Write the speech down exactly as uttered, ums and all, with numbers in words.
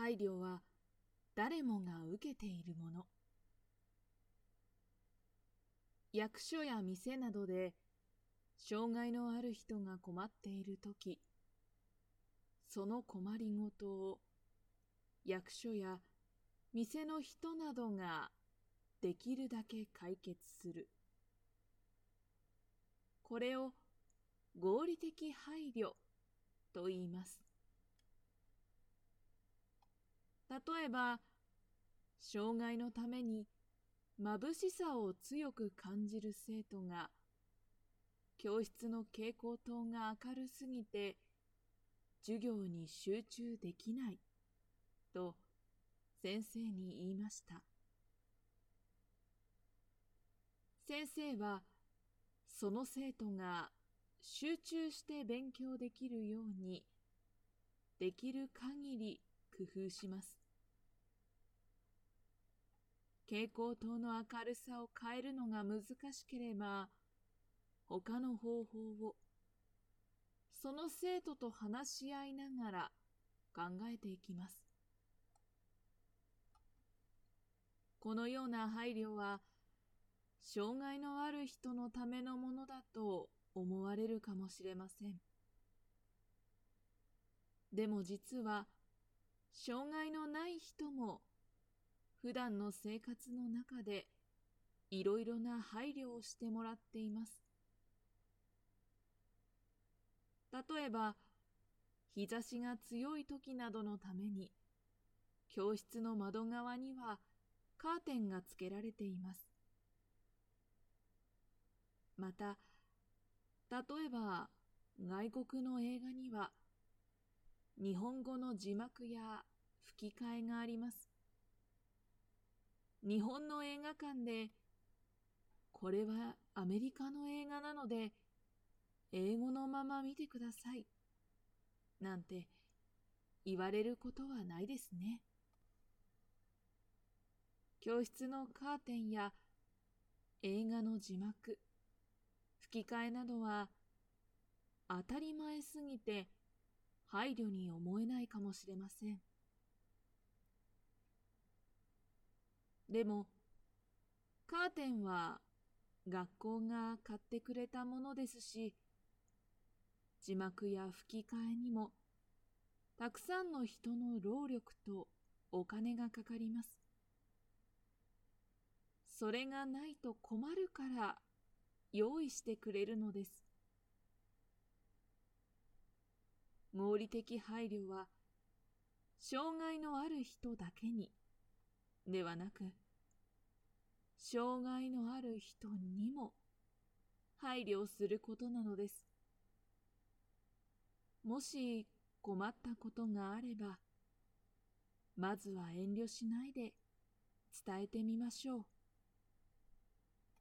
配慮は誰もが受けているもの。役所や店などで障害のある人が困っているとき、その困りごとを役所や店の人などができるだけ解決する。これを合理的配慮と言います。例えば、障害のために眩しさを強く感じる生徒が、教室の蛍光灯が明るすぎて授業に集中できないと先生に言いました。先生はその生徒が集中して勉強できるようにできる限り工夫します。蛍光灯の明るさを変えるのが難しければ、他の方法をその生徒と話し合いながら考えていきます。このような配慮は、障害のある人のためのものだと思われるかもしれません。でも実は、障害のない人も普段の生活の中でいろいろな配慮をしてもらっています。例えば、日差しが強い時などのために、教室の窓側にはカーテンがつけられています。また、例えば外国の映画には日本語の字幕や吹き替えがあります。日本の映画館で、これはアメリカの映画なので英語のまま見てください、なんて言われることはないですね。教室のカーテンや映画の字幕、吹き替えなどは当たり前すぎて配慮に思えないかもしれません。でも、カーテンは学校が買ってくれたものですし、字幕や吹き替えにもたくさんの人の労力とお金がかかります。それがないと困るから用意してくれるのです。合理的配慮は障害のある人だけにではなく、障害のある人にも配慮することなのです。もし困ったことがあれば、まずは遠慮しないで伝えてみましょう。